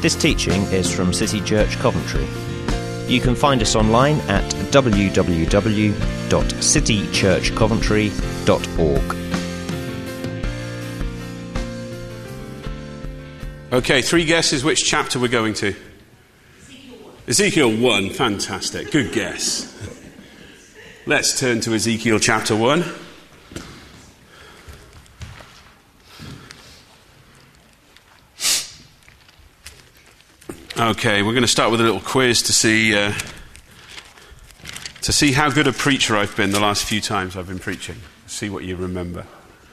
This teaching is from City Church Coventry. You can find us online at www.citychurchcoventry.org. Okay, 3 guesses which chapter we're going to. Ezekiel 1, fantastic, good guess. Let's turn to Ezekiel chapter 1. Okay, we're going to start with a little quiz to see how good a preacher I've been the last few times I've been preaching. See what you remember.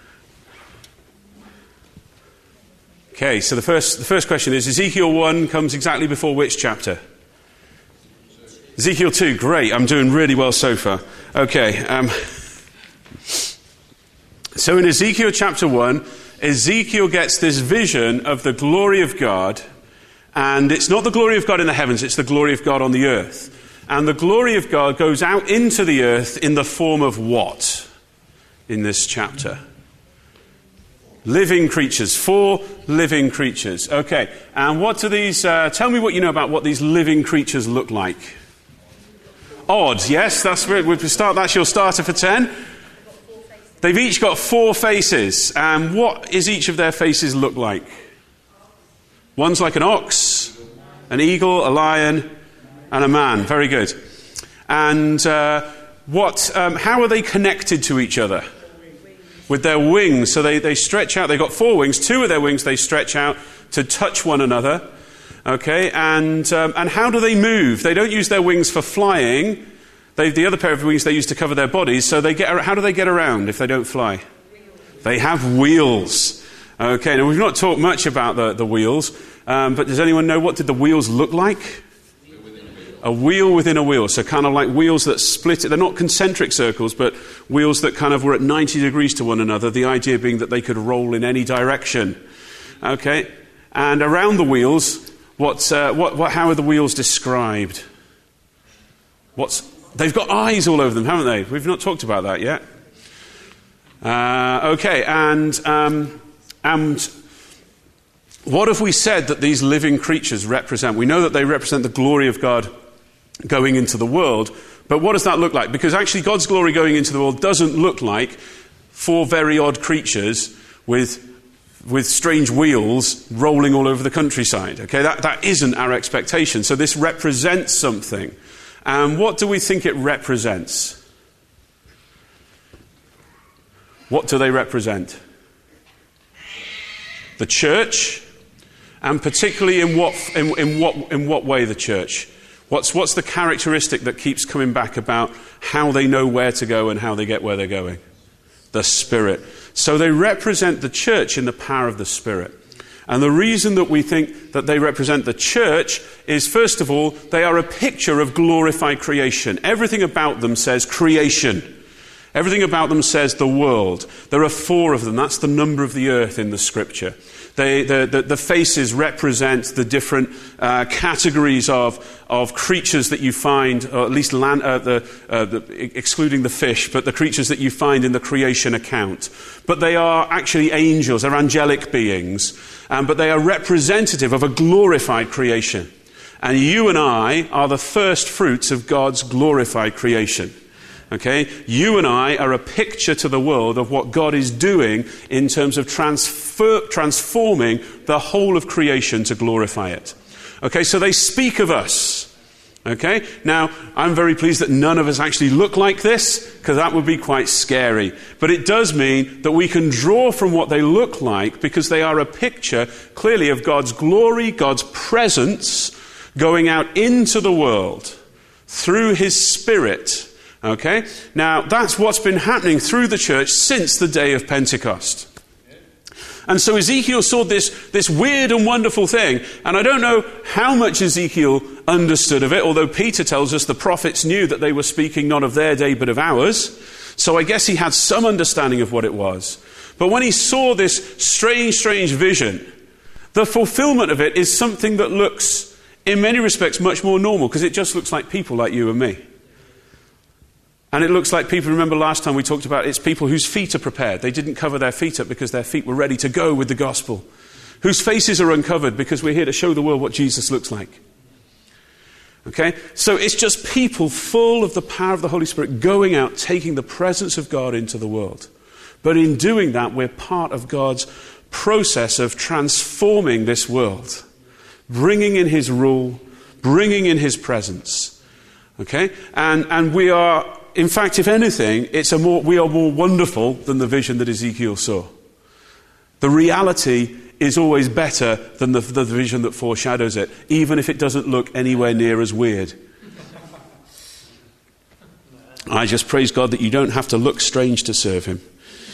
Okay, so the first question is, Ezekiel 1 comes exactly before which chapter? Ezekiel 2, great, I'm doing really well so far. Okay, so in Ezekiel chapter 1, Ezekiel gets this vision of the glory of God, and it's not the glory of God in the heavens, it's the glory of God on the earth. And the glory of God goes out into the earth in the form of what in this chapter? Living creatures, 4 living creatures. Okay, and what do these, tell me what you know about what these living creatures look like. Odd, yes, that's your starter for 10. They've each got 4 faces, and what is each of their faces look like? One's like an ox, an eagle, a lion, and a man. Very good. And how are they connected to each other? With their wings. So they stretch out. They've got 4 wings. 2 of their wings they stretch out to touch one another. Okay, and how do they move? They don't use their wings for flying. The other pair of wings they use to cover their bodies. So how do they get around if they don't fly? They have wheels. Okay, now we've not talked much about the wheels, but does anyone know what did the wheels look like? A wheel within a wheel, so kind of like wheels that split. They're not concentric circles, but wheels that kind of were at 90 degrees to one another, the idea being that they could roll in any direction. Okay, and around the wheels, how are the wheels described? They've got eyes all over them, haven't they? We've not talked about that yet. Okay, and what have we said that these living creatures represent? We know that they represent the glory of God going into the world, but what does that look like? Because actually God's glory going into the world doesn't look like 4 very odd creatures with strange wheels rolling all over the countryside. Okay, that isn't our expectation. So this represents something. And what do we think it represents? What do they represent? The church, and particularly in what way the church? What's the characteristic that keeps coming back about how they know where to go and how they get where they're going? The Spirit. So they represent the church in the power of the Spirit. And the reason that we think that they represent the church is, first of all, they are a picture of glorified creation. Everything about them says creation. Everything about them says the world. There are 4 of them. That's the number of the earth in the Scripture. The faces represent the different categories of creatures that you find, or at least excluding the fish, but the creatures that you find in the creation account. But they are actually angels, they're angelic beings, but they are representative of a glorified creation. And you and I are the first fruits of God's glorified creation. Okay, you and I are a picture to the world of what God is doing in terms of transforming the whole of creation to glorify it. Okay, so they speak of us. Okay, now I'm very pleased that none of us actually look like this, because that would be quite scary. But it does mean that we can draw from what they look like, because they are a picture clearly of God's glory, God's presence going out into the world through His Spirit. Okay? Now, that's what's been happening through the church since the day of Pentecost. And so Ezekiel saw this weird and wonderful thing, and I don't know how much Ezekiel understood of it, although Peter tells us the prophets knew that they were speaking not of their day but of ours, so I guess he had some understanding of what it was. But when he saw this strange vision, the fulfillment of it is something that looks, in many respects, much more normal, because it just looks like people like you and me. And it looks like people, remember last time we talked about, it's people whose feet are prepared. They didn't cover their feet up because their feet were ready to go with the gospel. whose faces are uncovered because we're here to show the world what Jesus looks like. Okay? So it's just people full of the power of the Holy Spirit going out, taking the presence of God into the world. But in doing that, we're part of God's process of transforming this world, bringing in his rule, bringing in his presence. Okay? And we are, in fact, if anything, we are more wonderful than the vision that Ezekiel saw. The reality is always better than the vision that foreshadows it, even if it doesn't look anywhere near as weird. I just praise God that you don't have to look strange to serve him.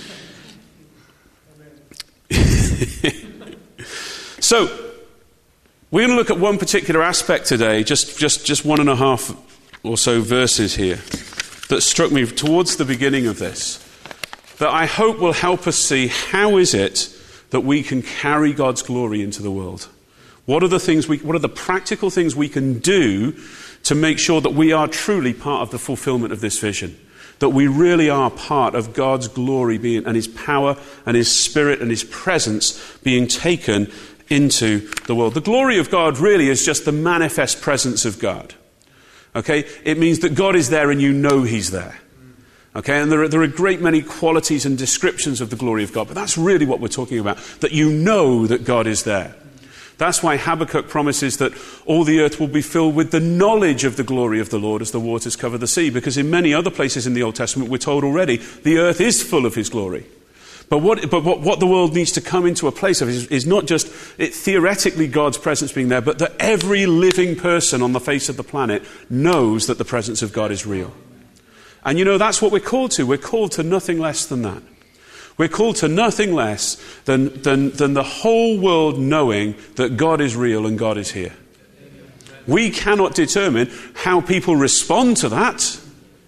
So, we're going to look at one particular aspect today, just 1.5 or so verses here, that struck me towards the beginning of this, that I hope will help us see how is it that we can carry God's glory into the world. What are the practical things we can do to make sure that we are truly part of the fulfillment of this vision? That we really are part of God's glory being, and his power and his spirit and his presence being taken into the world. The glory of God really is just the manifest presence of God. Okay? It means that God is there and you know he's there. Okay? And there are a great many qualities and descriptions of the glory of God, but that's really what we're talking about, that you know that God is there. That's why Habakkuk promises that all the earth will be filled with the knowledge of the glory of the Lord as the waters cover the sea. Because in many other places in the Old Testament, we're told already, the earth is full of his glory. But what the world needs to come into a place of is not just theoretically God's presence being there, but that every living person on the face of the planet knows that the presence of God is real. And you know, that's what we're called to. We're called to nothing less than that. We're called to nothing less than the whole world knowing that God is real and God is here. We cannot determine how people respond to that.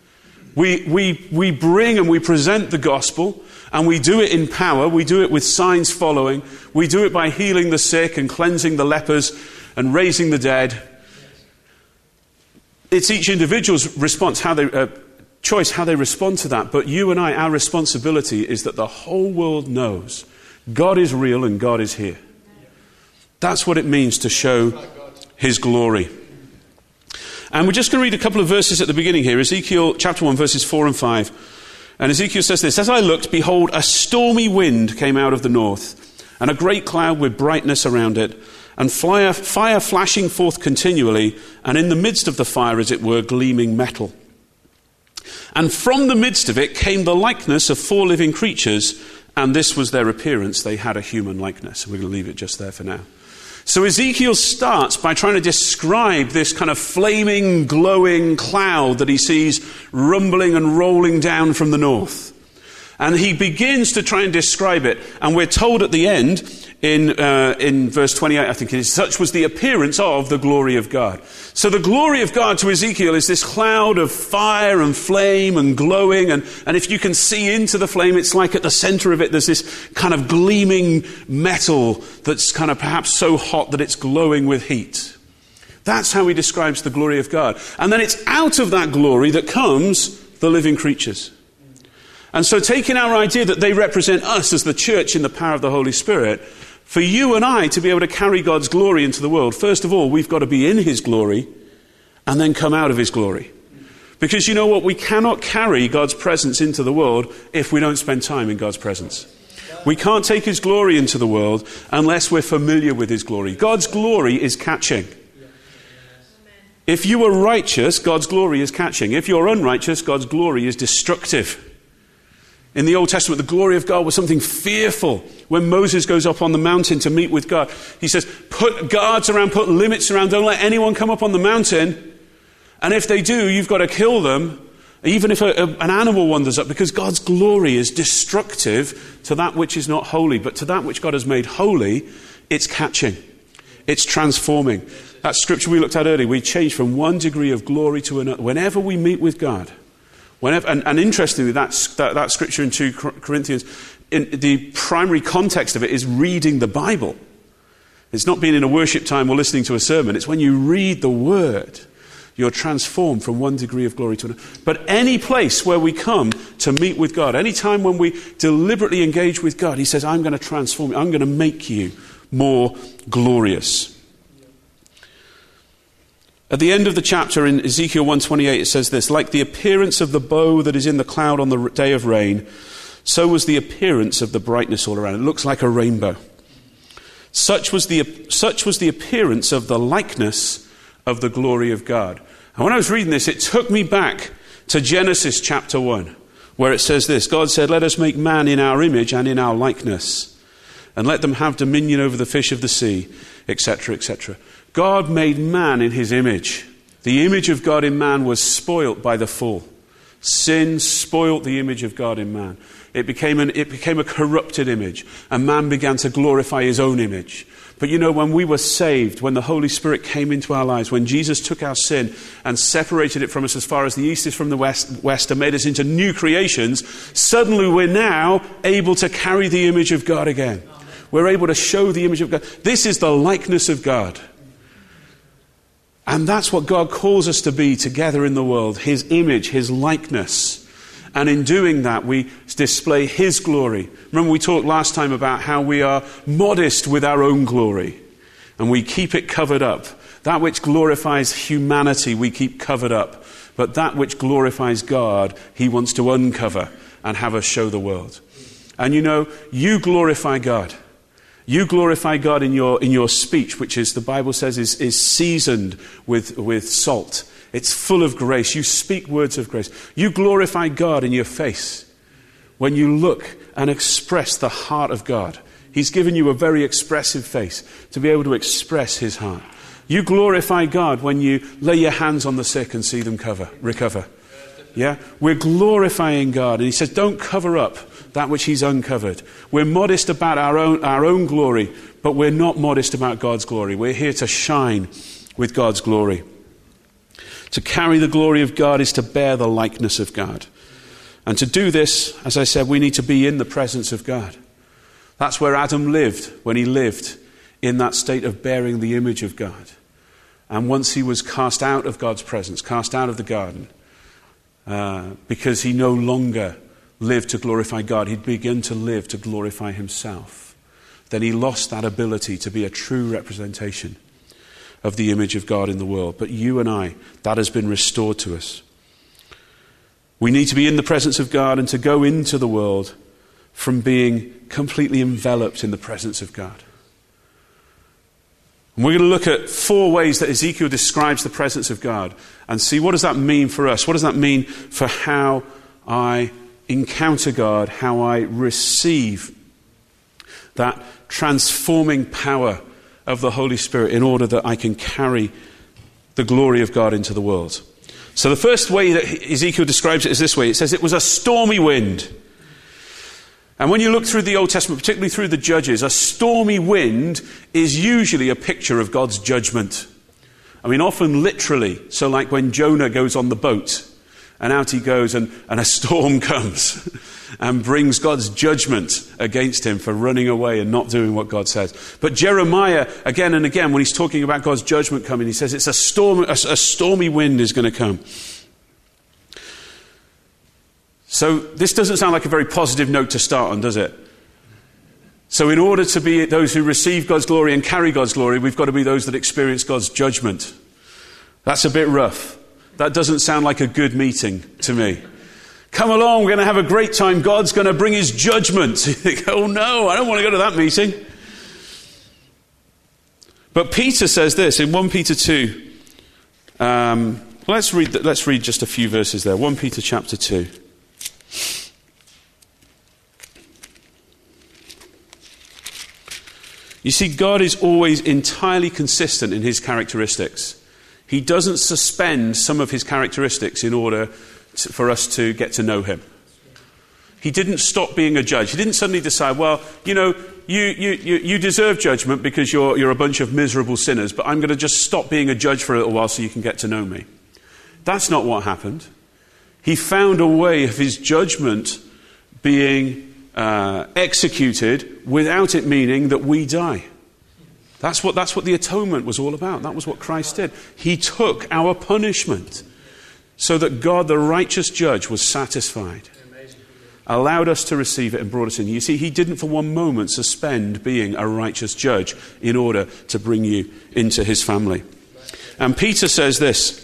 We bring and we present the gospel, and we do it in power. We do it with signs following. We do it by healing the sick and cleansing the lepers and raising the dead. It's each individual's response, how they respond to that. But you and I, our responsibility is that the whole world knows God is real and God is here. That's what it means to show his glory. And we're just going to read a couple of verses at the beginning here. Ezekiel chapter 1, verses 4 and 5. And Ezekiel says this: "As I looked, behold, a stormy wind came out of the north, and a great cloud with brightness around it, and fire flashing forth continually, and in the midst of the fire, as it were, gleaming metal. And from the midst of it came the likeness of 4 living creatures, and this was their appearance. They had a human likeness." We're going to leave it just there for now. So Ezekiel starts by trying to describe this kind of flaming, glowing cloud that he sees rumbling and rolling down from the north. And he begins to try and describe it. And we're told at the end, in verse 28, I think it is, "Such was the appearance of the glory of God." So the glory of God to Ezekiel is this cloud of fire and flame and glowing. And if you can see into the flame, it's like at the center of it, there's this kind of gleaming metal that's kind of perhaps so hot that it's glowing with heat. That's how he describes the glory of God. And then it's out of that glory that comes the living creatures. And so taking our idea that they represent us as the church in the power of the Holy Spirit, for you and I to be able to carry God's glory into the world, first of all, we've got to be in his glory and then come out of his glory. Because you know what? We cannot carry God's presence into the world if we don't spend time in God's presence. We can't take his glory into the world unless we're familiar with his glory. God's glory is catching. If you are righteous, God's glory is catching. If you're unrighteous, God's glory is destructive. In the Old Testament, the glory of God was something fearful. When Moses goes up on the mountain to meet with God, he says, put guards around, put limits around, don't let anyone come up on the mountain. And if they do, you've got to kill them, even if an animal wanders up, because God's glory is destructive to that which is not holy. But to that which God has made holy, it's catching. It's transforming. That scripture we looked at earlier, we change from one degree of glory to another. Whenever we meet with God, and interestingly, that scripture in 2 Corinthians, in the primary context of it is reading the Bible. It's not being in a worship time or listening to a sermon. It's when you read the Word, you're transformed from one degree of glory to another. But any place where we come to meet with God, any time when we deliberately engage with God, he says, I'm going to transform you. I'm going to make you more glorious. At the end of the chapter in Ezekiel 1:28 it says this, like the appearance of the bow that is in the cloud on the day of rain, so was the appearance of the brightness all around. It looks like a rainbow. Such was the appearance of the likeness of the glory of God. And when I was reading this, it took me back to Genesis chapter 1, where it says this, God said, let us make man in our image and in our likeness, and let them have dominion over the fish of the sea, etc., etc. God made man in his image. The image of God in man was spoilt by the fall. Sin spoilt the image of God in man. It became a corrupted image, and man began to glorify his own image. But you know, when we were saved, when the Holy Spirit came into our lives, when Jesus took our sin and separated it from us as far as the east is from the west and made us into new creations, suddenly we're now able to carry the image of God again. We're able to show the image of God. This is the likeness of God. And that's what God calls us to be together in the world, his image, his likeness. And in doing that, we display his glory. Remember we talked last time about how we are modest with our own glory. And we keep it covered up. That which glorifies humanity, we keep covered up. But that which glorifies God, he wants to uncover and have us show the world. And you know, you glorify God. You glorify God in your speech, which is, the Bible says, is seasoned with salt. It's full of grace. You speak words of grace. You glorify God in your face. When you look and express the heart of God. He's given you a very expressive face to be able to express his heart. You glorify God when you lay your hands on the sick and see them recover. Yeah? We're glorifying God. And he says, don't cover up that which he's uncovered. We're modest about our own glory, but we're not modest about God's glory. We're here to shine with God's glory. To carry the glory of God is to bear the likeness of God. And to do this, as I said, we need to be in the presence of God. That's where Adam lived when he lived in that state of bearing the image of God. And once he was cast out of God's presence, cast out of the garden, because he no longer lived to glorify God, he'd begun to live to glorify himself. Then he lost that ability to be a true representation of the image of God in the world. But you and I, that has been restored to us. We need to be in the presence of God and to go into the world from being completely enveloped in the presence of God. And we're going to look at 4 ways that Ezekiel describes the presence of God and see what does that mean for us? What does that mean for how I encounter God, how I receive that transforming power of the Holy Spirit in order that I can carry the glory of God into the world. So the first way that Ezekiel describes it is this way. It says it was a stormy wind. And when you look through the Old Testament, particularly through the Judges, a stormy wind is usually a picture of God's judgment. I mean, often literally. So like when Jonah goes on the boat and out he goes and a storm comes and brings God's judgment against him for running away and not doing what God says. But Jeremiah, again and again, when he's talking about God's judgment coming, he says it's a stormy wind is going to come. So this doesn't sound like a very positive note to start on, does it? So in order to be those who receive God's glory and carry God's glory, we've got to be those that experience God's judgment. That's a bit rough. That doesn't sound like a good meeting to me. Come along, we're going to have a great time. God's going to bring his judgment. You think, oh no, I don't want to go to that meeting. But Peter says this in 1 Peter 2. Let's read just a few verses there. 1 Peter chapter 2. You see, God is always entirely consistent in his characteristics. He doesn't suspend some of his characteristics in order for us to get to know him. He didn't stop being a judge. He didn't suddenly decide, well, you know, you deserve judgment because you're a bunch of miserable sinners, but I'm going to just stop being a judge for a little while so you can get to know me. That's not what happened. He found a way of his judgment being executed without it meaning that we die. That's what the atonement was all about. That was what Christ did. He took our punishment so that God, the righteous judge, was satisfied. allowed us to receive it and brought us in. You see, he didn't for one moment suspend being a righteous judge in order to bring you into his family. And Peter says this,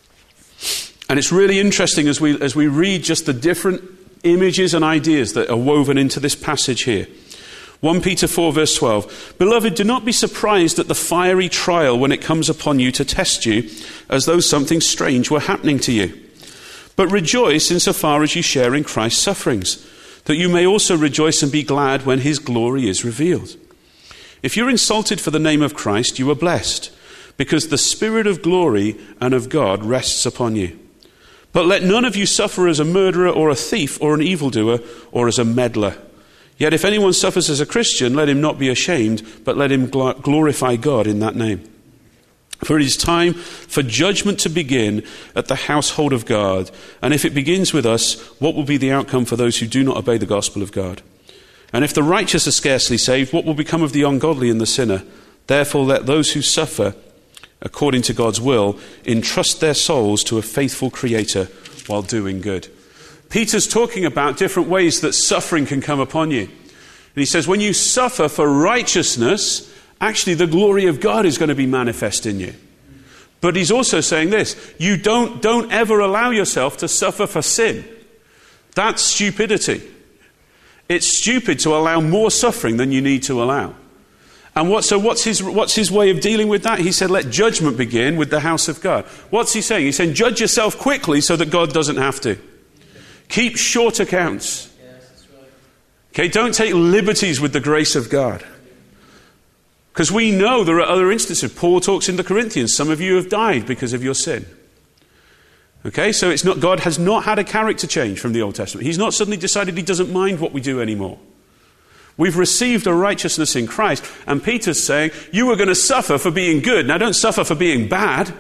and it's really interesting as we read just the different images and ideas that are woven into this passage here. 1 Peter 4 verse 12, "Beloved, do not be surprised at the fiery trial when it comes upon you to test you, as though something strange were happening to you. But rejoice insofar as you share in Christ's sufferings, that you may also rejoice and be glad when his glory is revealed. If you're insulted for the name of Christ, you are blessed, because the Spirit of glory and of God rests upon you. But let none of you suffer as a murderer or a thief or an evildoer or as a meddler. Yet if anyone suffers as a Christian, let him not be ashamed, but let him glorify God in that name. For it is time for judgment to begin at the household of God. And if it begins with us, what will be the outcome for those who do not obey the gospel of God? And if the righteous are scarcely saved, what will become of the ungodly and the sinner? Therefore let those who suffer according to God's will entrust their souls to a faithful Creator while doing good." Peter's talking about different ways that suffering can come upon you. And he says, when you suffer for righteousness, actually the glory of God is going to be manifest in you. But he's also saying this, you don't ever allow yourself to suffer for sin. That's stupidity. It's stupid to allow more suffering than you need to allow. And what's his way of dealing with that? He said, let judgment begin with the house of God. What's he saying? He's saying, judge yourself quickly so that God doesn't have to. Keep short accounts. Okay, don't take liberties with the grace of God. Because we know there are other instances. Paul talks in the Corinthians, some of you have died because of your sin. Okay, so it's not, God has not had a character change from the Old Testament. He's not suddenly decided he doesn't mind what we do anymore. We've received a righteousness in Christ, and Peter's saying, you were going to suffer for being good. Now don't suffer for being bad.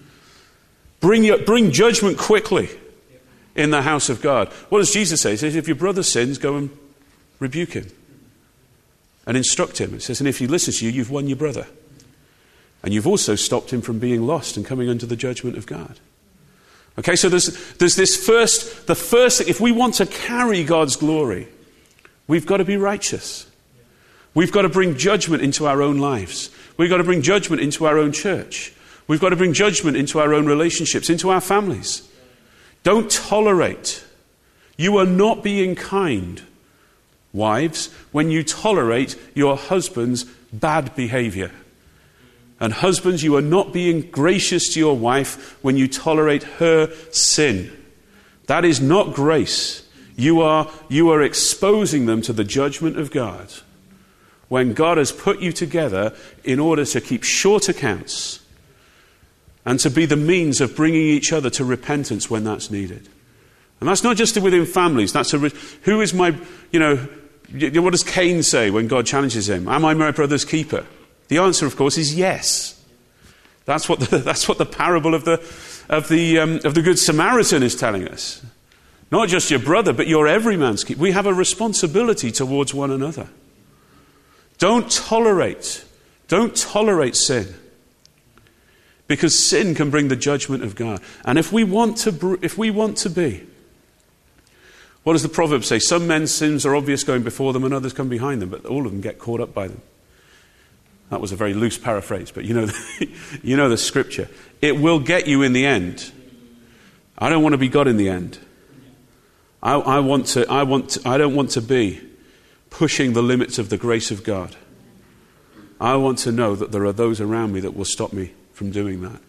Bring judgment quickly in the house of God. What does Jesus say? He says, if your brother sins, go and rebuke him and instruct him. It says, and if he listens to you, you've won your brother. And you've also stopped him from being lost and coming under the judgment of God. Okay, so there's this the first, if we want to carry God's glory, we've got to be righteous. We've got to bring judgment into our own lives. We've got to bring judgment into our own church. We've got to bring judgment into our own relationships, into our families. Don't tolerate. You are not being kind, wives, when you tolerate your husband's bad behavior. And husbands, you are not being gracious to your wife when you tolerate her sin. That is not grace. You are exposing them to the judgment of God. When God has put you together in order to keep short accounts and to be the means of bringing each other to repentance when that's needed. And that's not just within families. That's who is my, what does Cain say when God challenges him? Am I my brother's keeper? The answer, of course, is yes. That's what the parable of the Good Samaritan is telling us. Not just your brother, but you're every man's keeper. We have a responsibility towards one another. Don't tolerate sin. Because sin can bring the judgment of God. And if we want to be, what does the proverb say? Some men's sins are obvious going before them and others come behind them, but all of them get caught up by them. That was a very loose paraphrase, but you know the scripture. It will get you in the end. I don't want to be God in the end. I don't want to be pushing the limits of the grace of God. I want to know that there are those around me that will stop me from doing that.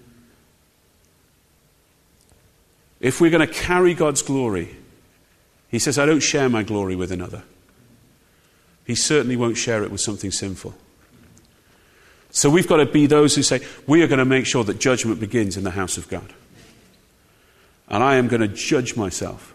If we're going to carry God's glory, he says, I don't share my glory with another. He certainly won't share it with something sinful. So we've got to be those who say, we are going to make sure that judgment begins in the house of God. And I am going to judge myself.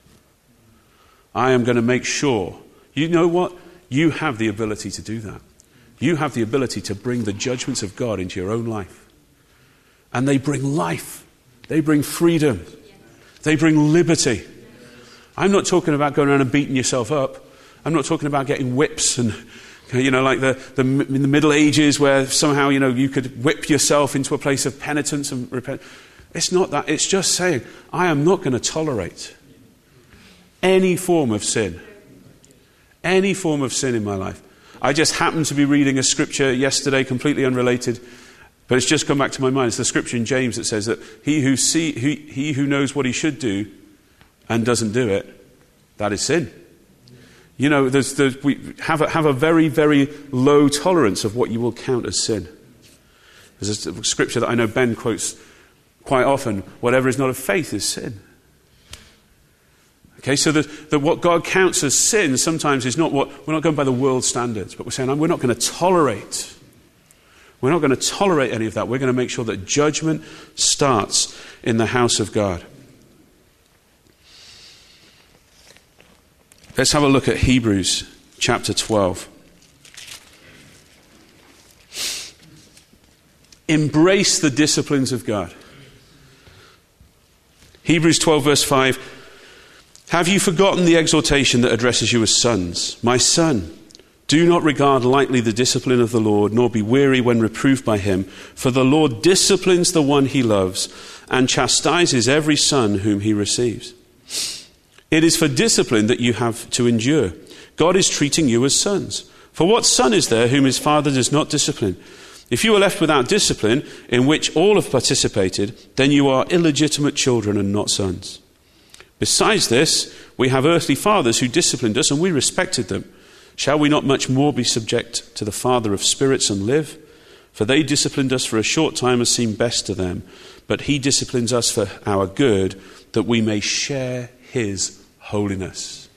I am going to make sure. You know what? You have the ability to do that. You have the ability to bring the judgments of God into your own life. And they bring life. They bring freedom. They bring liberty. I'm not talking about going around and beating yourself up. I'm not talking about getting whips and, like in the Middle Ages where somehow, you could whip yourself into a place of penitence and repent. It's not that. It's just saying, I am not going to tolerate any form of sin. Any form of sin in my life. I just happened to be reading a scripture yesterday, completely unrelated, but it's just come back to my mind. It's the scripture in James that says that he who knows what he should do and doesn't do it, that is sin. You know, we have a very, very low tolerance of what you will count as sin. There's a scripture that I know Ben quotes quite often. Whatever is not of faith is sin. Okay, so that what God counts as sin sometimes is not what, we're not going by the world standards, but we're saying, we're not going to tolerate. We're not going to tolerate any of that. We're going to make sure that judgment starts in the house of God. Let's have a look at Hebrews chapter 12. Embrace the disciplines of God. Hebrews 12 verse 5. Have you forgotten the exhortation that addresses you as sons? My son, do not regard lightly the discipline of the Lord, nor be weary when reproved by him. For the Lord disciplines the one he loves, and chastises every son whom he receives. It is for discipline that you have to endure. God is treating you as sons. For what son is there whom his father does not discipline? If you are left without discipline, in which all have participated, then you are illegitimate children and not sons. Besides this, we have earthly fathers who disciplined us, and we respected them. Shall we not much more be subject to the Father of spirits and live? For they disciplined us for a short time as seemed best to them, but he disciplines us for our good, that we may share his holiness.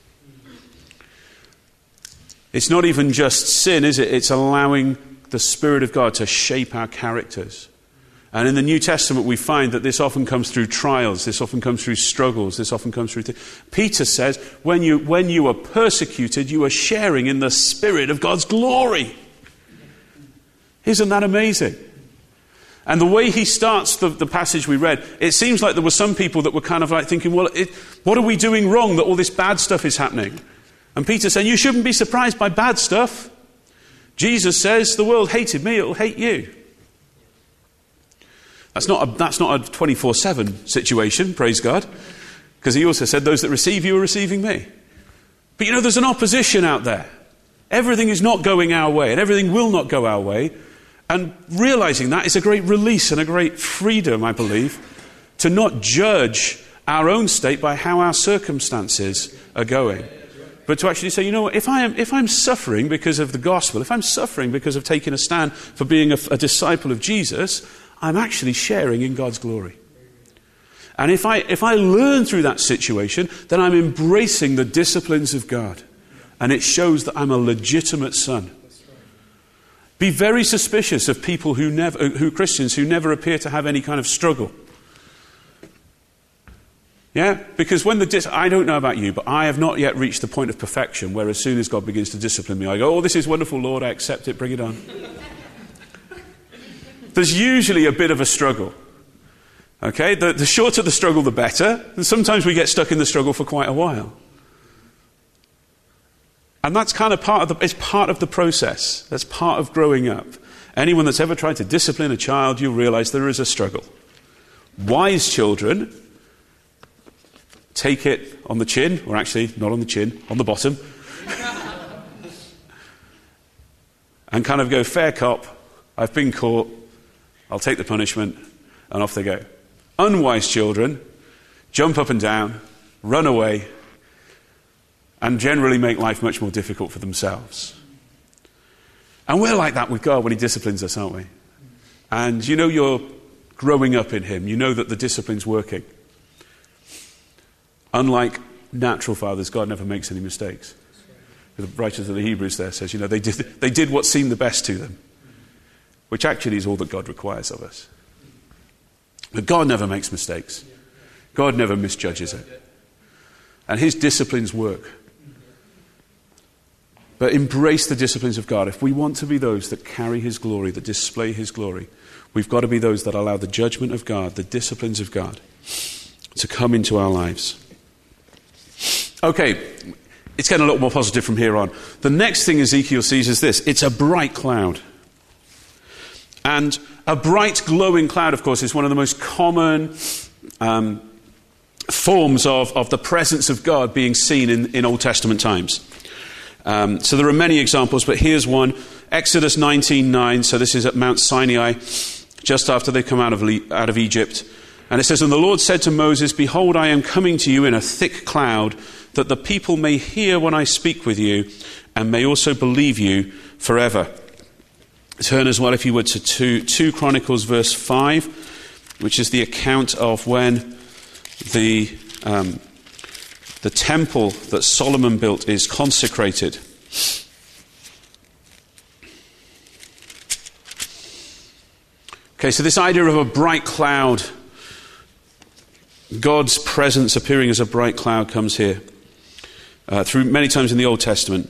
It's not even just sin, is it? It's allowing the Spirit of God to shape our characters. And in the New Testament we find that this often comes through trials, this often comes through struggles, this often comes through... Peter says, when you are persecuted, you are sharing in the Spirit of God's glory. Isn't that amazing? And the way he starts the passage we read, it seems like there were some people that were kind of like thinking, well, what are we doing wrong that all this bad stuff is happening? And Peter saying, you shouldn't be surprised by bad stuff. Jesus says, the world hated me, it will hate you. That's not a 24/7 situation, praise God. Because he also said, those that receive you are receiving me. But you know, there's an opposition out there. Everything is not going our way, and everything will not go our way. And realizing that is a great release and a great freedom, I believe, to not judge our own state by how our circumstances are going. But to actually say, you know what, if I'm suffering because of the gospel, if I'm suffering because of taking a stand for being a disciple of Jesus, I'm actually sharing in God's glory. And if I learn through that situation, then I'm embracing the disciplines of God. And it shows that I'm a legitimate son. Be very suspicious of people Christians who never appear to have any kind of struggle. Yeah? Because I don't know about you, but I have not yet reached the point of perfection where as soon as God begins to discipline me, I go, oh, this is wonderful, Lord, I accept it, bring it on. There's usually a bit of a struggle. Okay? The shorter the struggle, the better. And sometimes we get stuck in the struggle for quite a while. And that's kind of it's part of the process. That's part of growing up. Anyone that's ever tried to discipline a child, you'll realize there is a struggle. Wise children take it on the chin, or actually not on the chin, on the bottom, and kind of go, fair cop, I've been caught, I'll take the punishment, and off they go. Unwise children jump up and down, run away, and generally make life much more difficult for themselves. And we're like that with God when he disciplines us, aren't we? And you know you're growing up in him. You know that the discipline's working. Unlike natural fathers, God never makes any mistakes. The writer of the Hebrews there says, you know, they did what seemed the best to them, which actually is all that God requires of us. But God never makes mistakes. God never misjudges it. And his disciplines work. But embrace the disciplines of God. If we want to be those that carry his glory, that display his glory, we've got to be those that allow the judgment of God, the disciplines of God, to come into our lives. Okay, it's getting a lot more positive from here on. The next thing Ezekiel sees is this. It's a bright cloud. And a bright glowing cloud, of course, is one of the most common forms of the presence of God being seen in Old Testament times. So there are many examples, but here's one. Exodus 19:9, so this is at Mount Sinai, just after they come out of Egypt. And it says, "And the Lord said to Moses, Behold, I am coming to you in a thick cloud, that the people may hear when I speak with you, and may also believe you forever." Turn as well, if you would, to 2 Chronicles verse 5, which is the account of when the temple that Solomon built is consecrated. Okay, so this idea of a bright cloud, God's presence appearing as a bright cloud, comes here through many times in the Old Testament.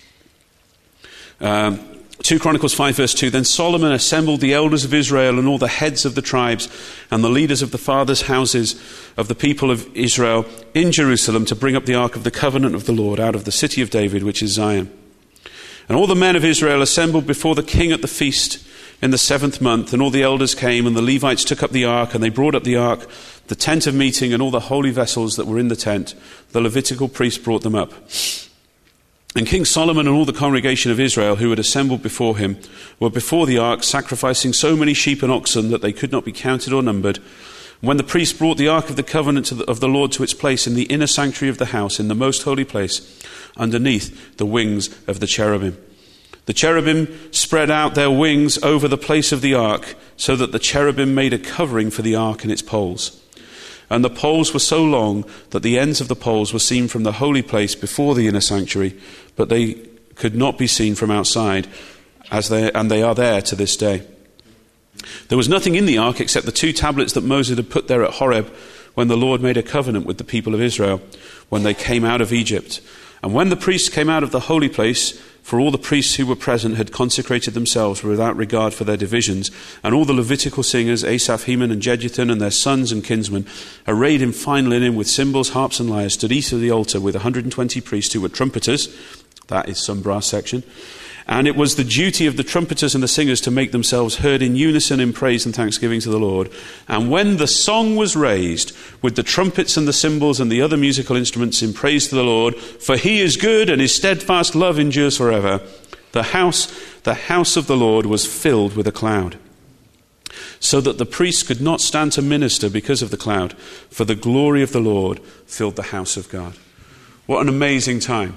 2 Chronicles 5 verse 2, "Then Solomon assembled the elders of Israel and all the heads of the tribes and the leaders of the fathers' houses of the people of Israel in Jerusalem to bring up the ark of the covenant of the Lord out of the city of David, which is Zion. And all the men of Israel assembled before the king at the feast in the 7th month, and all the elders came, and the Levites took up the ark, and they brought up the ark, the tent of meeting, and all the holy vessels that were in the tent. The Levitical priests brought them up. And King Solomon and all the congregation of Israel who had assembled before him were before the ark, sacrificing so many sheep and oxen that they could not be counted or numbered. When the priest brought the ark of the covenant of the Lord to its place in the inner sanctuary of the house, in the most holy place, underneath the wings of the cherubim. The cherubim spread out their wings over the place of the ark, so that the cherubim made a covering for the ark and its poles. And the poles were so long that the ends of the poles were seen from the holy place before the inner sanctuary, but they could not be seen from outside, and they are there to this day. There was nothing in the ark except the 2 tablets that Moses had put there at Horeb when the Lord made a covenant with the people of Israel when they came out of Egypt. And when the priests came out of the holy place, for all the priests who were present had consecrated themselves without regard for their divisions, and all the Levitical singers, Asaph, Heman, and Jeduthun, and their sons and kinsmen, arrayed in fine linen with cymbals, harps, and lyres, stood east of the altar with 120 priests who were trumpeters. That is some brass section. And it was the duty of the trumpeters and the singers to make themselves heard in unison in praise and thanksgiving to the Lord. And when the song was raised with the trumpets and the cymbals and the other musical instruments in praise to the Lord, for he is good and his steadfast love endures forever, the house of the Lord was filled with a cloud, so that the priests could not stand to minister because of the cloud, for the glory of the Lord filled the house of God. What an amazing time.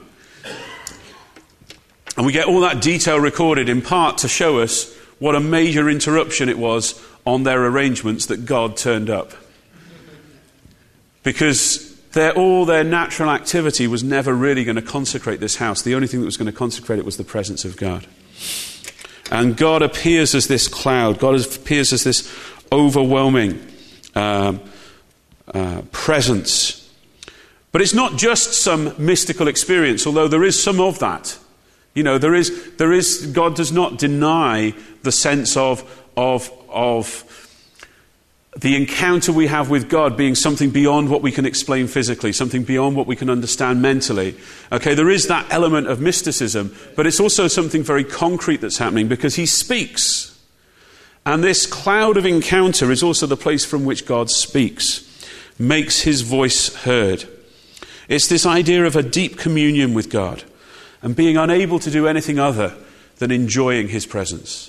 And we get all that detail recorded in part to show us what a major interruption it was on their arrangements that God turned up. Because all their natural activity was never really going to consecrate this house. The only thing that was going to consecrate it was the presence of God. And God appears as this cloud. God appears as this overwhelming presence. But it's not just some mystical experience, although there is some of that. You know, there is. God does not deny the sense of the encounter we have with God being something beyond what we can explain physically, something beyond what we can understand mentally. Okay, there is that element of mysticism, but it's also something very concrete that's happening because he speaks. And this cloud of encounter is also the place from which God speaks, makes his voice heard. It's this idea of a deep communion with God, and being unable to do anything other than enjoying his presence.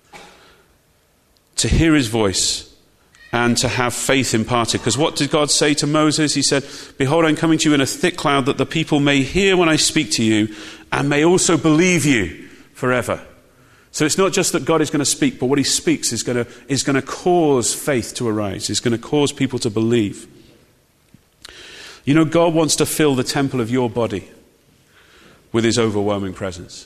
To hear his voice and to have faith imparted. Because what did God say to Moses? He said, "Behold, I'm coming to you in a thick cloud, that the people may hear when I speak to you and may also believe you forever." So it's not just that God is going to speak, but what he speaks is going to cause faith to arise. It's going to cause people to believe. You know, God wants to fill the temple of your body with his overwhelming presence.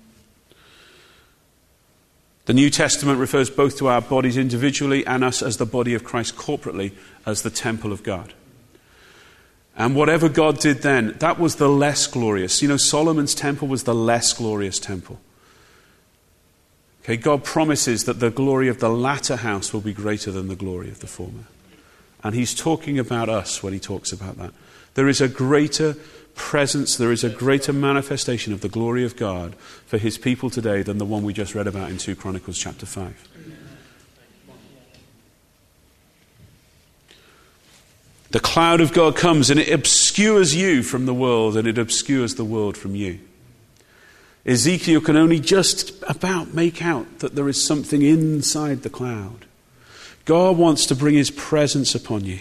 The New Testament refers both to our bodies individually and us as the body of Christ corporately as the temple of God. And whatever God did then, that was the less glorious. You know, Solomon's temple was the less glorious temple. Okay, God promises that the glory of the latter house will be greater than the glory of the former. And he's talking about us when he talks about that. There is a greater presence, there is a greater manifestation of the glory of God for his people today than the one we just read about in 2 Chronicles chapter 5. The cloud of God comes and it obscures you from the world, and it obscures the world from you. Ezekiel can only just about make out that there is something inside the cloud. God wants to bring his presence upon you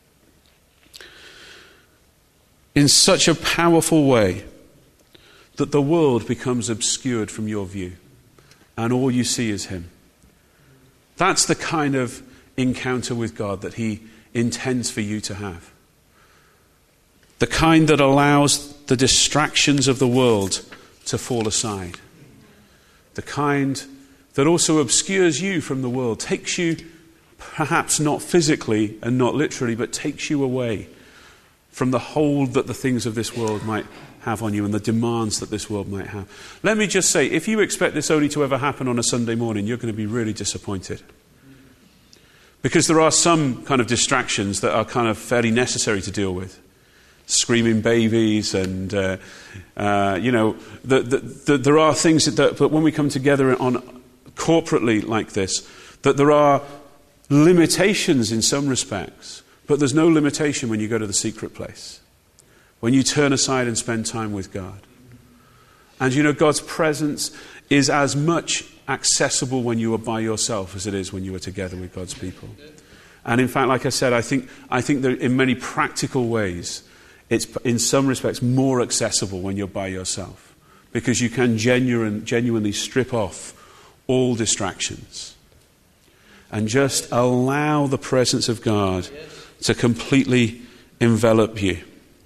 in such a powerful way that the world becomes obscured from your view, and all you see is him. That's the kind of encounter with God that he intends for you to have. The kind that allows the distractions of the world to fall aside. The kind that also obscures you from the world, takes you, perhaps not physically and not literally, but takes you away from the hold that the things of this world might have on you and the demands that this world might have. Let me just say, if you expect this only to ever happen on a Sunday morning, you're going to be really disappointed. Because there are some kind of distractions that are kind of fairly necessary to deal with. Screaming babies and, there are things but when we come together corporately like this, that there are limitations in some respects, but there's no limitation when you go to the secret place, when you turn aside and spend time with God. And God's presence is as much accessible when you are by yourself as it is when you are together with God's people. And in fact, like I said, I think that in many practical ways, it's in some respects more accessible when you're by yourself, because you can genuinely strip off all distractions and just allow the presence of God to completely envelop you.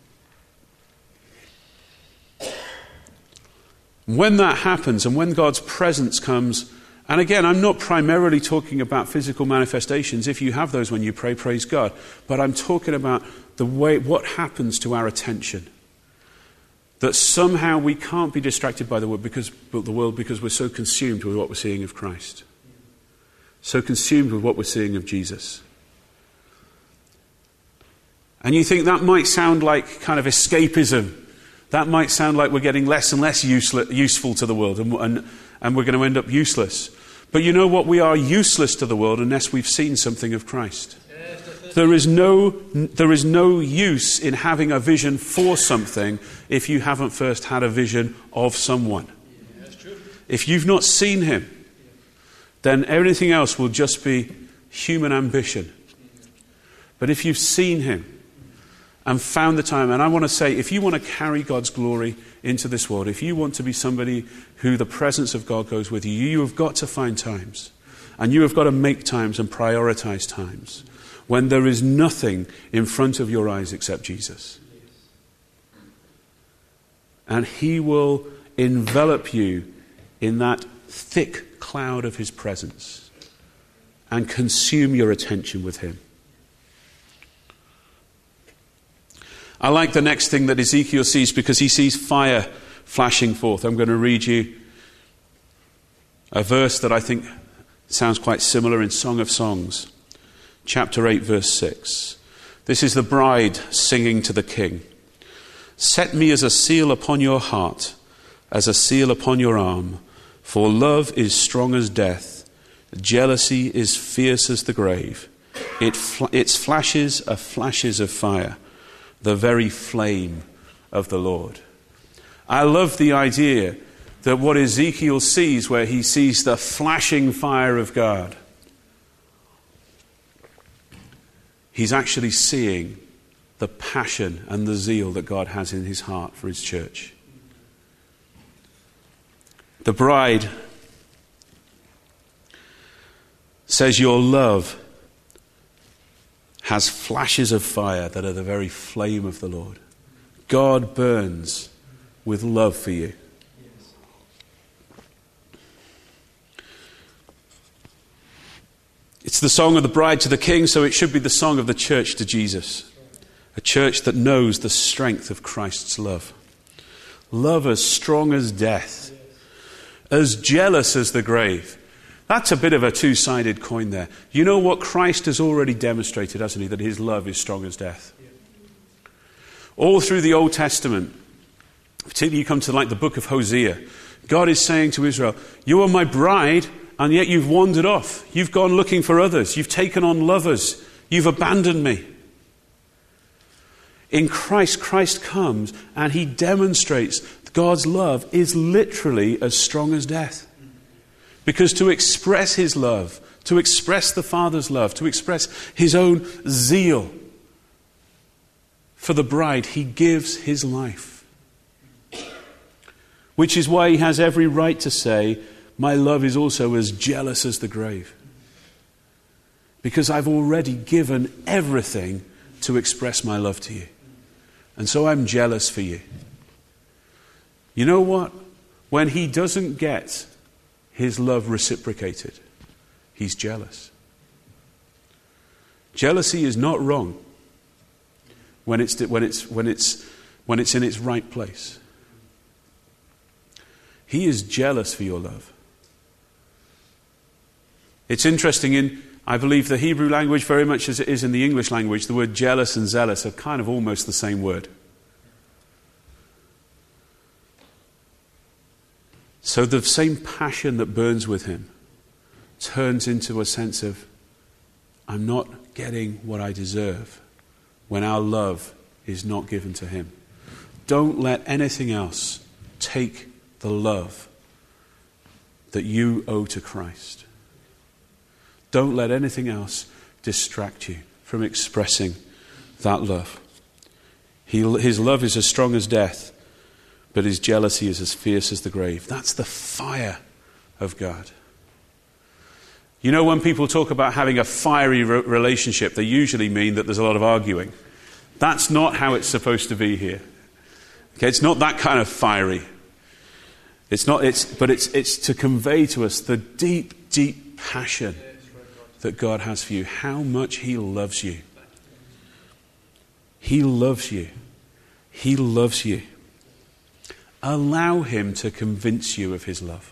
When that happens, and when God's presence comes, and again, I'm not primarily talking about physical manifestations. If you have those when you pray, praise God. But I'm talking about what happens to our attention. That somehow we can't be distracted by the world because we're so consumed with what we're seeing of Christ. So consumed with what we're seeing of Jesus. And you think that might sound like kind of escapism. That might sound like we're getting less and less useful to the world, and we're going to end up useless. But you know what? We are useless to the world unless we've seen something of Christ. There is no use in having a vision for something if you haven't first had a vision of someone. If you've not seen him, then everything else will just be human ambition. But if you've seen him, and found the time, and I want to say, if you want to carry God's glory into this world, if you want to be somebody who the presence of God goes with you, you have got to find times. And you have got to make times and prioritize times when there is nothing in front of your eyes except Jesus. And he will envelop you in that thick cloud of his presence and consume your attention with him. I like the next thing that Ezekiel sees, because he sees fire flashing forth. I'm going to read you a verse that I think sounds quite similar in Song of Songs, chapter 8, verse 6. This is the bride singing to the king. Set me as a seal upon your heart, as a seal upon your arm, for love is strong as death, jealousy is fierce as the grave. Its flashes are flashes of fire, the very flame of the Lord. I love the idea that what Ezekiel sees, where he sees the flashing fire of God, he's actually seeing the passion and the zeal that God has in his heart for his church. The bride says, your love has flashes of fire that are the very flame of the Lord. God burns with love for you. It's the song of the bride to the king, so it should be the song of the church to Jesus. A church that knows the strength of Christ's love. Love as strong as death. As jealous as the grave. That's a bit of a two-sided coin there. You know what Christ has already demonstrated, hasn't he? That his love is strong as death. All through the Old Testament, particularly you come to like the book of Hosea, God is saying to Israel, you are my bride, and yet you've wandered off. You've gone looking for others. You've taken on lovers. You've abandoned me. In Christ, Christ comes and he demonstrates God's love is literally as strong as death. Because to express his love, to express the Father's love, to express his own zeal for the bride, he gives his life. Which is why he has every right to say, my love is also as jealous as the grave. Because I've already given everything to express my love to you. And so I'm jealous for you. You know what? When he doesn't get his love reciprocated, he's jealous. Jealousy is not wrong when it's in its right place. He is jealous for your love. It's interesting, I believe the Hebrew language, very much as it is in the English language, the word jealous and zealous are kind of almost the same word. So the same passion that burns with him turns into a sense of, I'm not getting what I deserve when our love is not given to him. Don't let anything else take the love that you owe to Christ. Don't let anything else distract you from expressing that love. His love is as strong as death, but his jealousy is as fierce as the grave. That's the fire of God. You know, when people talk about having a fiery relationship, they usually mean that there's a lot of arguing. That's not how it's supposed to be here. Okay, it's not that kind of fiery. It's to convey to us the deep, deep passion that God has for you. How much he loves you. He loves you. He loves you. Allow him to convince you of his love.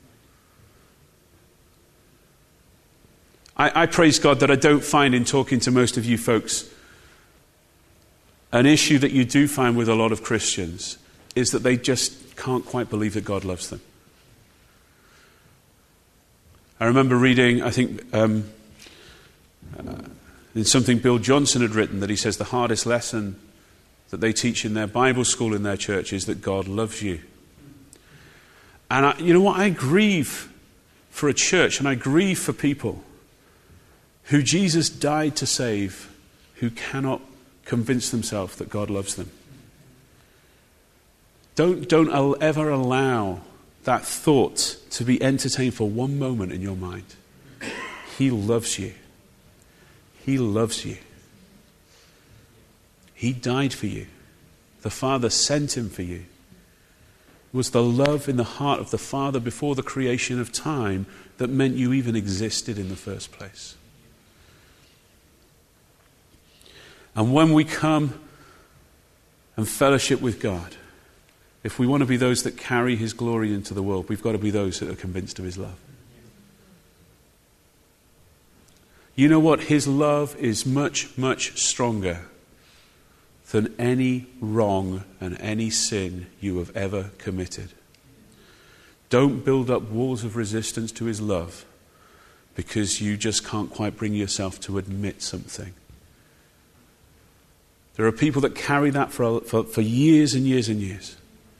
I praise God that I don't find in talking to most of you folks an issue that you do find with a lot of Christians is that they just can't quite believe that God loves them. I remember reading, I think, in something Bill Johnson had written, that he says the hardest lesson that they teach in their Bible school in their church is that God loves you. And you know what? I grieve for a church and I grieve for people who Jesus died to save, who cannot convince themselves that God loves them. Don't ever allow that thought to be entertained for one moment in your mind. He loves you. He loves you. He died for you. The Father sent him for you. It was the love in the heart of the Father before the creation of time that meant you even existed in the first place. And when we come and fellowship with God, if we want to be those that carry his glory into the world, we've got to be those that are convinced of his love. You know what? His love is much, much stronger than any wrong and any sin you have ever committed. Don't build up walls of resistance to his love because you just can't quite bring yourself to admit something. There are people that carry that for years and years and years.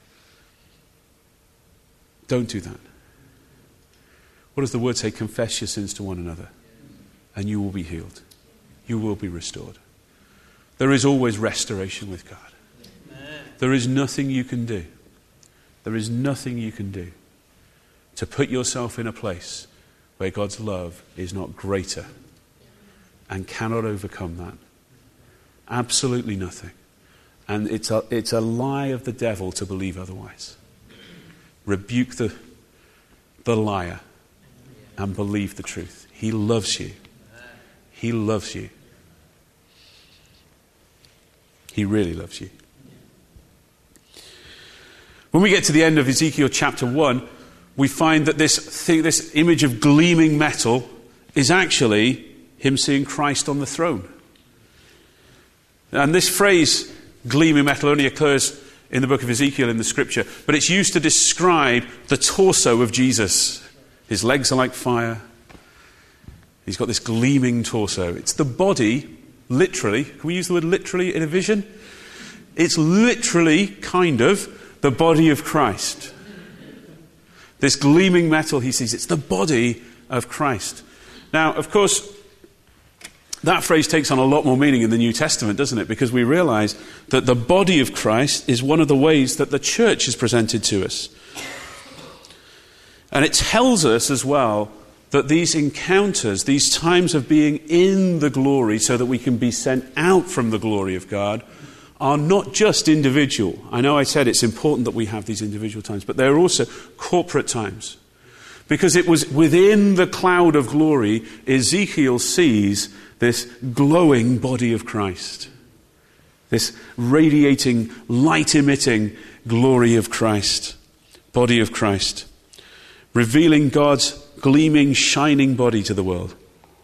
Don't do that. What does the word say? Confess your sins to one another, and you will be healed. You will be restored. There is always restoration with God. Amen. There is nothing you can do. There is nothing you can do to put yourself in a place where God's love is not greater and cannot overcome that. Absolutely nothing. And it's a lie of the devil to believe otherwise. Rebuke the liar and believe the truth. He loves you. He loves you. He really loves you. When we get to the end of Ezekiel chapter 1, we find that this image of gleaming metal is actually him seeing Christ on the throne. And this phrase, gleaming metal, only occurs in the book of Ezekiel in the scripture, but it's used to describe the torso of Jesus. His legs are like fire. He's got this gleaming torso. It's the body, literally. Can we use the word literally in a vision? It's literally kind of the body of Christ. This gleaming metal, he sees, it's the body of Christ. Now, of course, that phrase takes on a lot more meaning in the New Testament, doesn't it? Because we realize that the body of Christ is one of the ways that the church is presented to us. And it tells us as well that these encounters, these times of being in the glory so that we can be sent out from the glory of God, are not just individual. I know I said it's important that we have these individual times, but they're also corporate times. Because it was within the cloud of glory, Ezekiel sees this glowing body of Christ. This radiating, light-emitting glory of Christ. Body of Christ. Revealing God's gleaming, shining body to the world.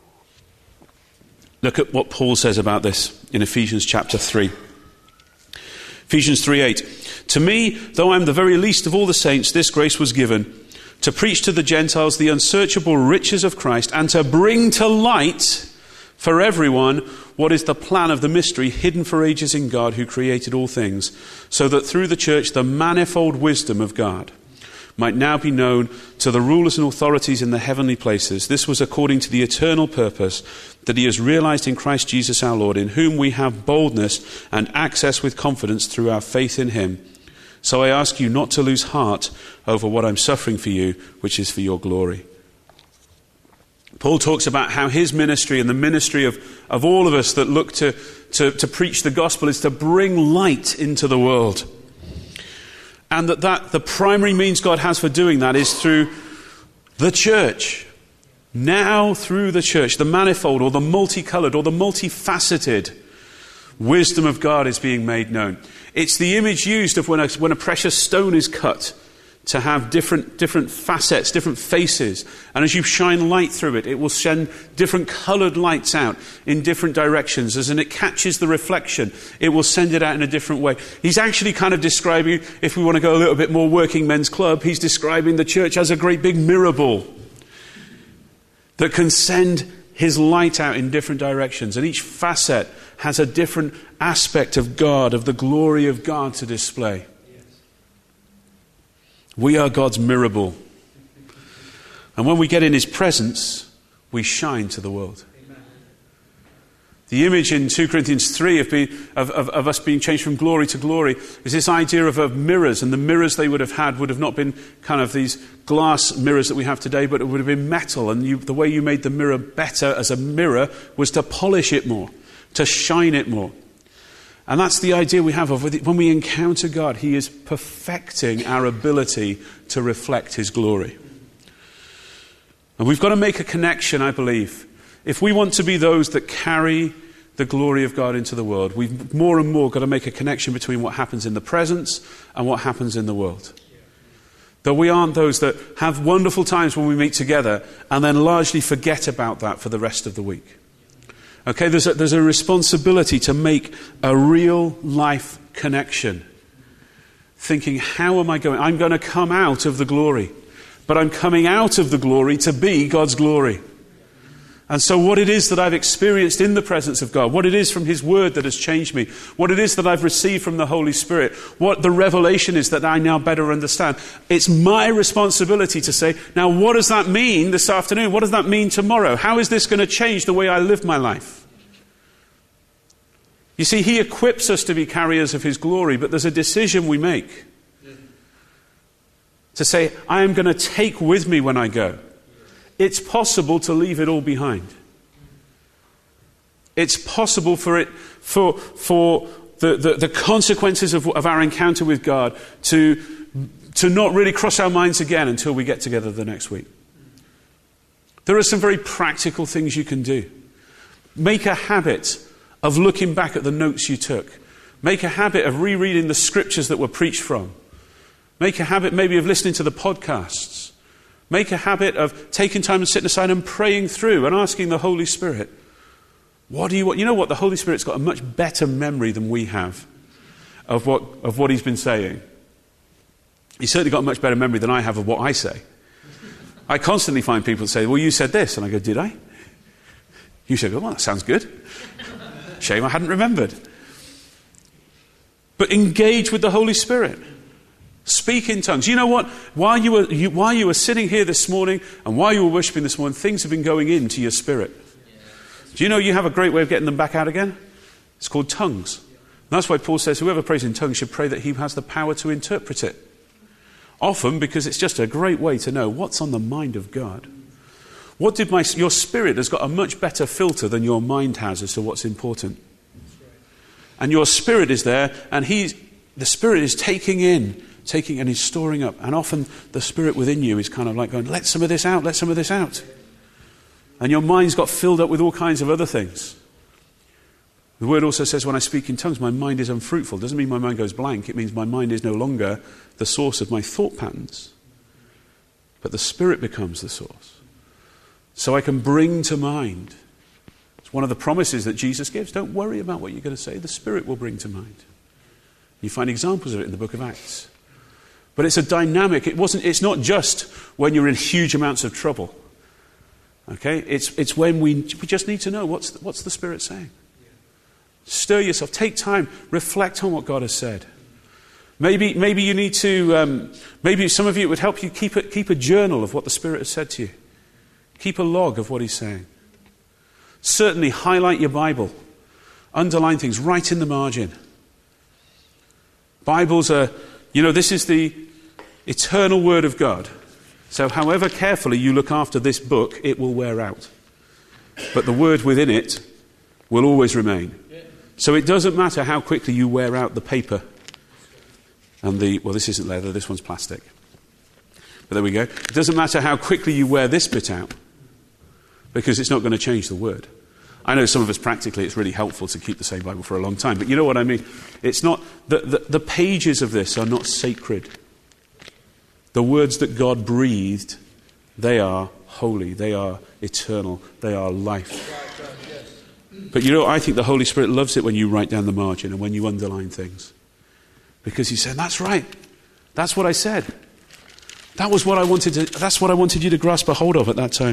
Look at what Paul says about this in Ephesians chapter 3. Ephesians 3:8. To me, though I am the very least of all the saints, this grace was given, to preach to the Gentiles the unsearchable riches of Christ, and to bring to light for everyone what is the plan of the mystery hidden for ages in God who created all things, so that through the church the manifold wisdom of God might now be known to the rulers and authorities in the heavenly places. This was according to the eternal purpose that he has realized in Christ Jesus our Lord, in whom we have boldness and access with confidence through our faith in him. So I ask you not to lose heart over what I'm suffering for you, which is for your glory. Paul talks about how his ministry and the ministry of all of us that look to preach the gospel is to bring light into the world. And that the primary means God has for doing that is through the church. Now through the church, the manifold or the multicolored or the multifaceted wisdom of God is being made known. It's the image used of when a precious stone is cut to have different facets, different faces. And as you shine light through it, it will send different coloured lights out in different directions. As it catches the reflection, it will send it out in a different way. He's actually kind of describing, if we want to go a little bit more working men's club, he's describing the church as a great big mirror ball that can send his light out in different directions. And each facet has a different aspect of God, of the glory of God to display. We are God's mirror ball. And when we get in his presence, we shine to the world. Amen. The image in 2 Corinthians 3 of us being changed from glory to glory is this idea of mirrors. And the mirrors they would have had would have not been kind of these glass mirrors that we have today, but it would have been metal. And the way you made the mirror better as a mirror was to polish it more, to shine it more. And that's the idea we have of when we encounter God, he is perfecting our ability to reflect his glory. And we've got to make a connection, I believe. If we want to be those that carry the glory of God into the world, we've more and more got to make a connection between what happens in the presence and what happens in the world. That we aren't those that have wonderful times when we meet together and then largely forget about that for the rest of the week. Okay, there's a responsibility to make a real life connection. Thinking, how am I going? I'm going to come out of the glory. But I'm coming out of the glory to be God's glory. And so what it is that I've experienced in the presence of God, what it is from his word that has changed me, what it is that I've received from the Holy Spirit, what the revelation is that I now better understand, it's my responsibility to say, now what does that mean this afternoon? What does that mean tomorrow? How is this going to change the way I live my life? You see, he equips us to be carriers of his glory, but there's a decision we make. To say, I am going to take with me when I go. It's possible to leave it all behind. It's possible for the consequences of our encounter with God to not really cross our minds again until we get together the next week. There are some very practical things you can do. Make a habit of looking back at the notes you took. Make a habit of rereading the scriptures that were preached from. Make a habit maybe of listening to the podcasts. Make a habit of taking time and sitting aside and praying through and asking the Holy Spirit, what do you want? You know what? The Holy Spirit's got a much better memory than we have of what he's been saying. He's certainly got a much better memory than I have of what I say. I constantly find people say, well, you said this. And I go, did I? You said, well, that sounds good. Shame I hadn't remembered. But engage with the Holy Spirit. Speak in tongues. You know what? While you were sitting here this morning and while you were worshiping this morning, things have been going into your spirit. Do you know you have a great way of getting them back out again? It's called tongues. And that's why Paul says whoever prays in tongues should pray that he has the power to interpret it. Often because it's just a great way to know what's on the mind of God. Your spirit has got a much better filter than your mind has as to what's important. And your spirit is there, and the Spirit is taking and he's storing up. And often the Spirit within you is kind of like going, let some of this out, let some of this out. And your mind's got filled up with all kinds of other things. The word also says when I speak in tongues, my mind is unfruitful. It doesn't mean my mind goes blank. It means my mind is no longer the source of my thought patterns. But the Spirit becomes the source. So I can bring to mind. It's one of the promises that Jesus gives. Don't worry about what you're going to say. The Spirit will bring to mind. You find examples of it in the book of Acts. But it's a dynamic. It's not just when you're in huge amounts of trouble. Okay? It's when we just need to know what's the Spirit saying. Stir yourself. Take time. Reflect on what God has said. Maybe you need to. Maybe some of you, it would help you keep a journal of what the Spirit has said to you. Keep a log of what He's saying. Certainly highlight your Bible. Underline things. Write in the margin. Bibles are, this is the eternal Word of God. So however carefully you look after this book, it will wear out. But the Word within it will always remain. So it doesn't matter how quickly you wear out the paper. And this isn't leather, this one's plastic. But there we go. It doesn't matter how quickly you wear this bit out, because it's not going to change the Word. I know some of us practically it's really helpful to keep the same Bible for a long time, but you know what I mean? It's not, the pages of this are not sacred. The words that God breathed, they are holy, they are eternal, they are life. But I think the Holy Spirit loves it when you write down the margin and when you underline things. Because He's saying, that's right, that's what I said. That's what I wanted you to grasp a hold of at that time.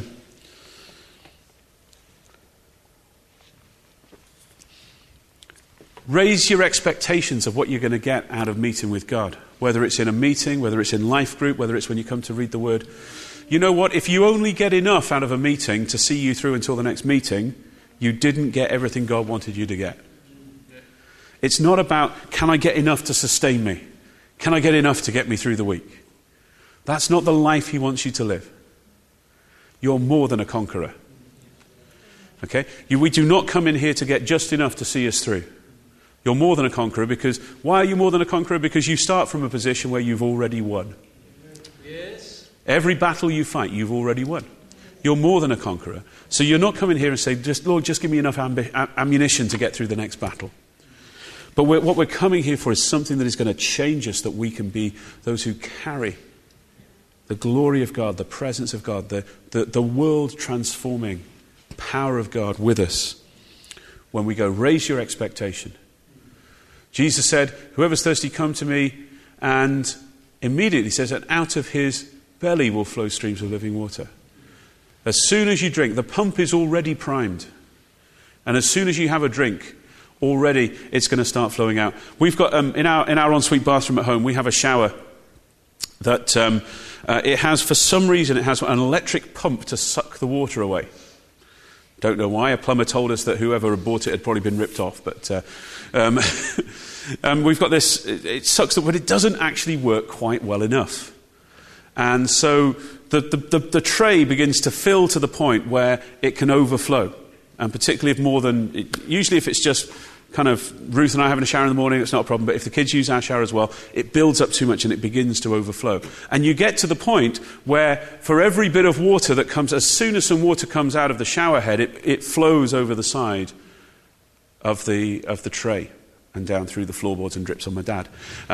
Raise your expectations of what you're going to get out of meeting with God. Whether it's in a meeting, whether it's in life group, whether it's when you come to read the Word. You know what? If you only get enough out of a meeting to see you through until the next meeting, you didn't get everything God wanted you to get. It's not about, can I get enough to sustain me? Can I get enough to get me through the week? That's not the life He wants you to live. You're more than a conqueror. Okay? We do not come in here to get just enough to see us through. You're more than a conqueror because... Why are you more than a conqueror? Because you start from a position where you've already won. Yes. Every battle you fight, you've already won. You're more than a conqueror. So you're not coming here and saying, Lord, just give me enough ammunition to get through the next battle. But what we're coming here for is something that is going to change us, that we can be those who carry the glory of God, the presence of God, the world-transforming power of God with us. When we go, raise your expectation. Jesus said, whoever's thirsty, come to me, and immediately says that out of his belly will flow streams of living water. As soon as you drink, the pump is already primed. And as soon as you have a drink, already it's going to start flowing out. We've got, in our ensuite bathroom at home, we have a shower that it has, for some reason, it has an electric pump to suck the water away. Don't know why. A plumber told us that whoever had bought it had probably been ripped off. But we've got this, it sucks, but it doesn't actually work quite well enough. And so the tray begins to fill to the point where it can overflow. And particularly usually if it's just kind of Ruth and I having a shower in the morning, it's not a problem. But if the kids use our shower as well, it builds up too much and it begins to overflow. And you get to the point where for every bit of water that comes, as soon as some water comes out of the shower head, it flows over the side of the tray and down through the floorboards and drips on my dad.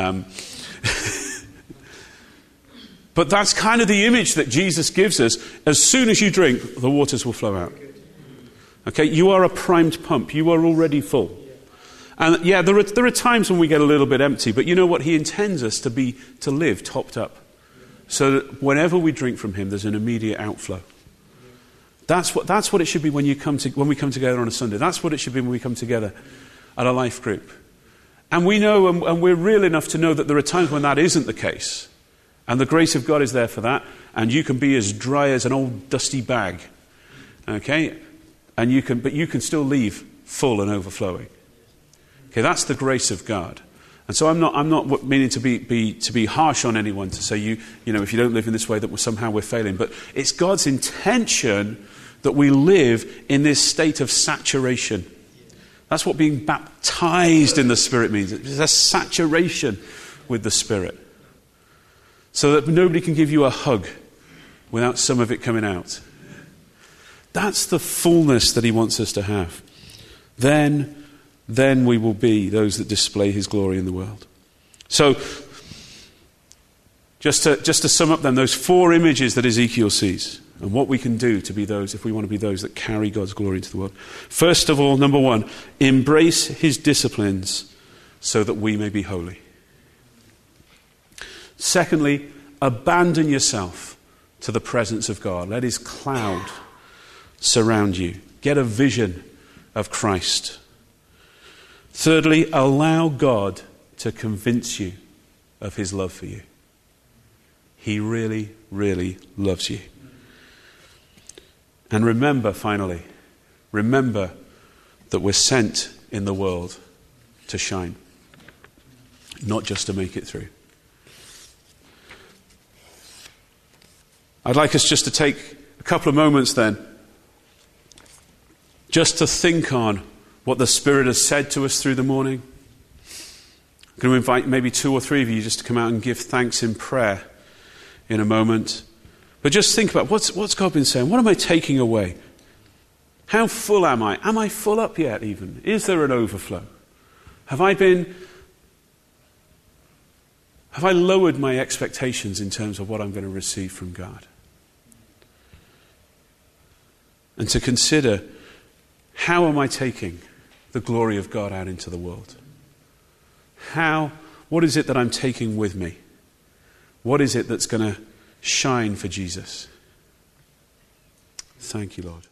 But that's kind of the image that Jesus gives us. As soon as you drink, the waters will flow out. Okay, you are a primed pump. You are already full. And yeah, there are times when we get a little bit empty, but you know what? He intends us to live topped up. So that whenever we drink from him, there's an immediate outflow. That's what it should be when we come together on a Sunday. That's what it should be when we come together at a life group. And we know, and we're real enough to know that there are times when that isn't the case. And the grace of God is there for that. And you can be as dry as an old dusty bag. Okay? But you can still leave full and overflowing. Okay, that's the grace of God. And so I'm not meaning to be harsh on anyone to say you know if you don't live in this way that somehow we're failing. But it's God's intention that we live in this state of saturation. That's what being baptized in the Spirit means. It's a saturation with the Spirit. So that nobody can give you a hug without some of it coming out. That's the fullness that he wants us to have. Then we will be those that display his glory in the world. So, just to sum up then, those 4 images that Ezekiel sees, and what we can do to be those, if we want to be those that carry God's glory into the world. First of all, number 1, embrace his disciplines so that we may be holy. Secondly, abandon yourself to the presence of God. Let his cloud surround you. Get a vision of Christ. Thirdly, allow God to convince you of his love for you. He really, really loves you. And remember, finally, that we're sent in the world to shine, not just to make it through. I'd like us just to take a couple of moments then, just to think on what the Spirit has said to us through the morning. I'm going to invite maybe 2 or 3 of you just to come out and give thanks in prayer in a moment. But just think about what's God been saying? What am I taking away? How full am I? Am I full up yet even? Is there an overflow? Have I lowered my expectations in terms of what I'm going to receive from God? And to consider, how am I taking the glory of God out into the world? What is it that I'm taking with me? What is it that's going to shine for Jesus? Thank you, Lord.